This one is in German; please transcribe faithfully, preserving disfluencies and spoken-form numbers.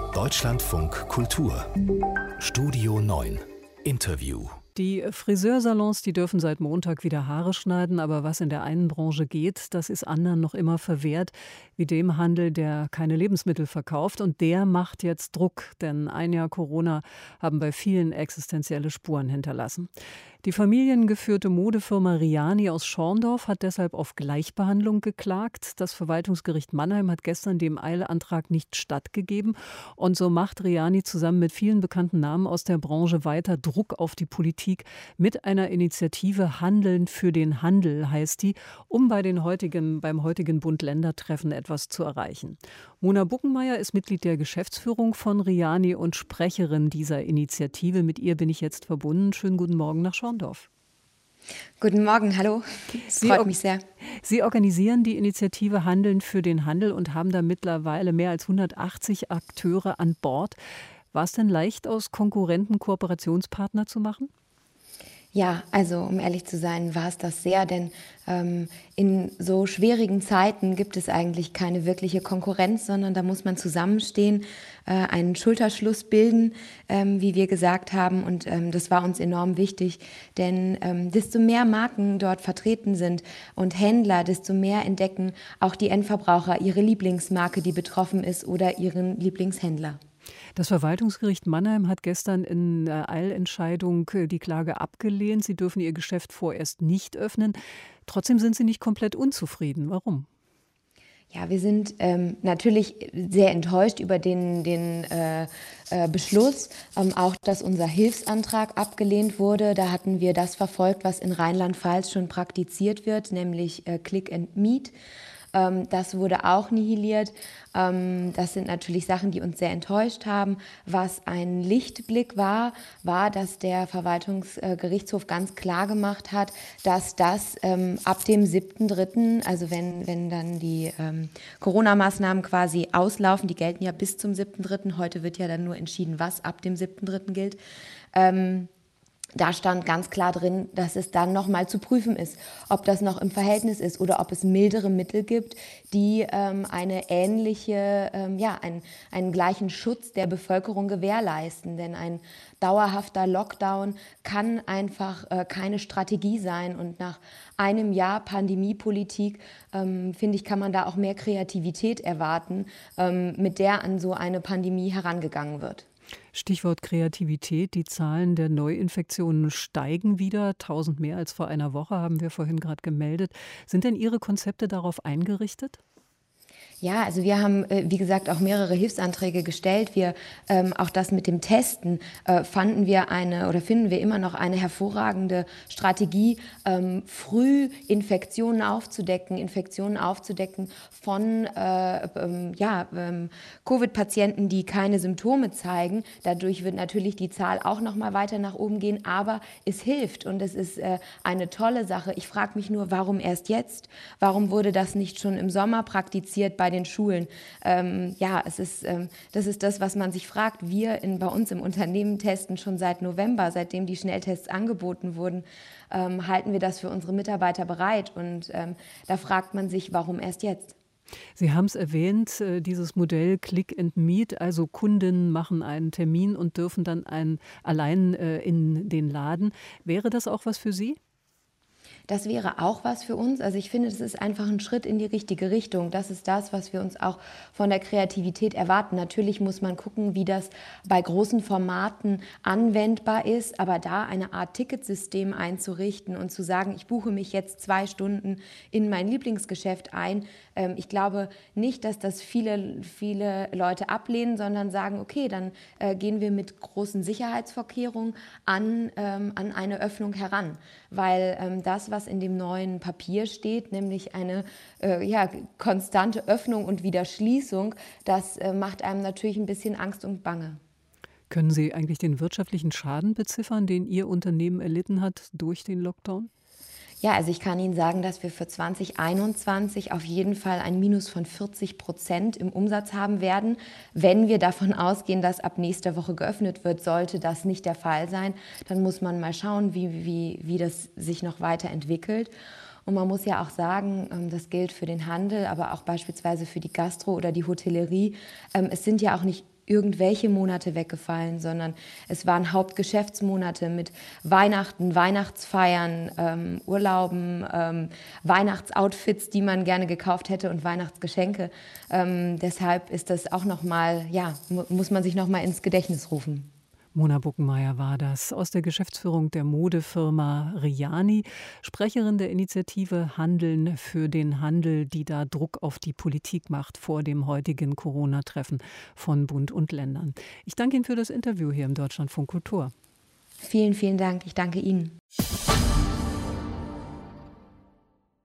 Deutschlandfunk Kultur Studio neun Interview. Die Friseursalons, die dürfen seit Montag wieder Haare schneiden, aber was in der einen Branche geht, das ist anderen noch immer verwehrt, wie dem Handel, der keine Lebensmittel verkauft. Und der macht jetzt Druck, denn ein Jahr Corona haben bei vielen existenzielle Spuren hinterlassen. Die familiengeführte Modefirma Riani aus Schorndorf hat deshalb auf Gleichbehandlung geklagt. Das Verwaltungsgericht Mannheim hat gestern dem Eilantrag nicht stattgegeben. Und so macht Riani zusammen mit vielen bekannten Namen aus der Branche weiter Druck auf die Politik mit einer Initiative Handeln für den Handel, heißt die, um bei den heutigen, beim heutigen Bund-Länder-Treffen etwas zu erreichen. Mona Buckenmeier ist Mitglied der Geschäftsführung von Riani und Sprecherin dieser Initiative. Mit ihr bin ich jetzt verbunden. Schönen guten Morgen nach Schorndorf. Guten Morgen, hallo. Es freut mich sehr. Sie organisieren die Initiative Handeln für den Handel und haben da mittlerweile mehr als hundertachtzig Akteure an Bord. War es denn leicht, aus Konkurrenten Kooperationspartner zu machen? Ja, also um ehrlich zu sein, war es das sehr, denn ähm, in so schwierigen Zeiten gibt es eigentlich keine wirkliche Konkurrenz, sondern da muss man zusammenstehen, äh, einen Schulterschluss bilden, ähm, wie wir gesagt haben, und ähm, das war uns enorm wichtig, denn ähm, desto mehr Marken dort vertreten sind und Händler, desto mehr entdecken auch die Endverbraucher ihre Lieblingsmarke, die betroffen ist, oder ihren Lieblingshändler. Das Verwaltungsgericht Mannheim hat gestern in der Eilentscheidung die Klage abgelehnt. Sie dürfen Ihr Geschäft vorerst nicht öffnen. Trotzdem sind Sie nicht komplett unzufrieden. Warum? Ja, wir sind ähm, natürlich sehr enttäuscht über den, den äh, äh, Beschluss, ähm, auch dass unser Hilfsantrag abgelehnt wurde. Da hatten wir das verfolgt, was in Rheinland-Pfalz schon praktiziert wird, nämlich äh, Click and Meet. Das wurde auch nihiliert. Das sind natürlich Sachen, die uns sehr enttäuscht haben. Was ein Lichtblick war, war, dass der Verwaltungsgerichtshof ganz klar gemacht hat, dass das ab dem siebten dritten, also wenn, wenn dann die Corona-Maßnahmen quasi auslaufen, die gelten ja bis zum siebten dritten, heute wird ja dann nur entschieden, was ab dem siebten dritten gilt, da stand ganz klar drin, dass es dann nochmal zu prüfen ist, ob das noch im Verhältnis ist oder ob es mildere Mittel gibt, die ähm, eine ähnliche, ähm, ja, ein, einen gleichen Schutz der Bevölkerung gewährleisten. Denn ein dauerhafter Lockdown kann einfach äh, keine Strategie sein. Und nach einem Jahr Pandemiepolitik, ähm, finde ich, kann man da auch mehr Kreativität erwarten, ähm, mit der an so eine Pandemie herangegangen wird. Stichwort Kreativität. Die Zahlen der Neuinfektionen steigen wieder. tausend mehr als vor einer Woche, haben wir vorhin gerade gemeldet. Sind denn Ihre Konzepte darauf eingerichtet? Ja, also wir haben, wie gesagt, auch mehrere Hilfsanträge gestellt. Wir, ähm, auch das mit dem Testen, äh, fanden wir eine oder finden wir immer noch eine hervorragende Strategie, ähm, früh Infektionen aufzudecken, Infektionen aufzudecken von äh, ähm, ja, ähm, Covid-Patienten, die keine Symptome zeigen. Dadurch wird natürlich die Zahl auch noch mal weiter nach oben gehen, aber es hilft und es ist äh, eine tolle Sache. Ich frage mich nur, warum erst jetzt? Warum wurde das nicht schon im Sommer praktiziert bei den Schulen? Ähm, ja, es ist, ähm, das ist das, was man sich fragt. Wir in, bei uns im Unternehmen testen schon seit November, seitdem die Schnelltests angeboten wurden, ähm, halten wir das für unsere Mitarbeiter bereit. Und ähm, da fragt man sich, warum erst jetzt? Sie haben es erwähnt, dieses Modell Click and Meet, also Kunden machen einen Termin und dürfen dann ein, allein in den Laden. Wäre das auch was für Sie? Das wäre auch was für uns. Also ich finde, das ist einfach ein Schritt in die richtige Richtung. Das ist das, was wir uns auch von der Kreativität erwarten. Natürlich muss man gucken, wie das bei großen Formaten anwendbar ist, aber da eine Art Ticketsystem einzurichten und zu sagen, ich buche mich jetzt zwei Stunden in mein Lieblingsgeschäft ein. Ähm, ich glaube nicht, dass das viele, viele Leute ablehnen, sondern sagen, okay, dann äh, gehen wir mit großen Sicherheitsvorkehrungen an, ähm, an eine Öffnung heran. Weil ähm, das, was in dem neuen Papier steht, nämlich eine äh, ja, konstante Öffnung und wieder Schließung, das äh, macht einem natürlich ein bisschen Angst und Bange. Können Sie eigentlich den wirtschaftlichen Schaden beziffern, den Ihr Unternehmen erlitten hat durch den Lockdown? Ja, also ich kann Ihnen sagen, dass wir für zwanzig einundzwanzig auf jeden Fall ein Minus von vierzig Prozent im Umsatz haben werden. Wenn wir davon ausgehen, dass ab nächster Woche geöffnet wird, sollte das nicht der Fall sein, dann muss man mal schauen, wie, wie, wie das sich noch weiterentwickelt. Und man muss ja auch sagen, das gilt für den Handel, aber auch beispielsweise für die Gastro oder die Hotellerie. Es sind ja auch nicht irgendwelche Monate weggefallen, sondern es waren Hauptgeschäftsmonate mit Weihnachten, Weihnachtsfeiern, ähm, Urlauben, ähm, Weihnachtsoutfits, die man gerne gekauft hätte und Weihnachtsgeschenke. Ähm, deshalb ist das auch nochmal, ja, mu- muss man sich nochmal ins Gedächtnis rufen. Mona Buckenmeier war das aus der Geschäftsführung der Modefirma Riani, Sprecherin der Initiative Handeln für den Handel, die da Druck auf die Politik macht vor dem heutigen Corona-Treffen von Bund und Ländern. Ich danke Ihnen für das Interview hier im Deutschlandfunk Kultur. Vielen, vielen Dank. Ich danke Ihnen.